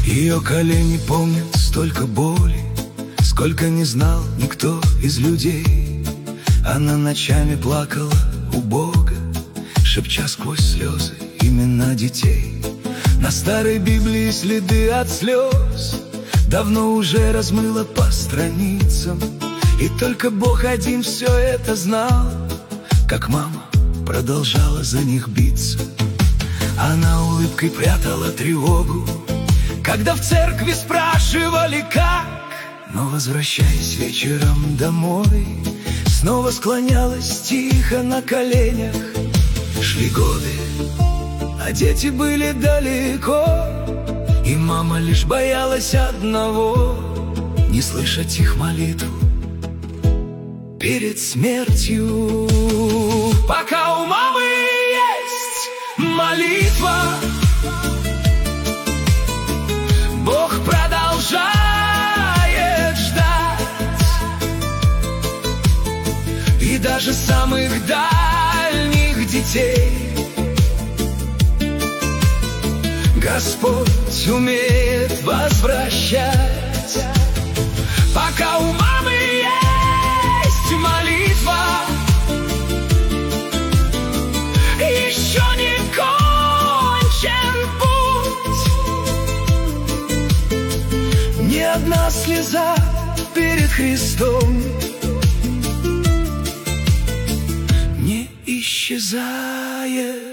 Ее колени помнят столько боли, сколько не знал никто из людей. Она ночами плакала у Бога, шепча сквозь слезы имена детей. На старой Библии следы от слез давно уже размыло по страницам, и только Бог один все это знал, как мама продолжала за них биться. Она улыбкой прятала тревогу, когда в церкви спрашивали как. Но, возвращаясь вечером домой, снова склонялась тихо на коленях. Шли годы, а дети были далеко, и мама лишь боялась одного — не слышать их молитву перед смертью. Пока у мамы есть молитва, Бог продолжает ждать, и даже самых дальних детей Господь умеет возвращать. Пока у мамы есть молитва, еще не кончен путь. Ни одна слеза перед Христом не исчезает.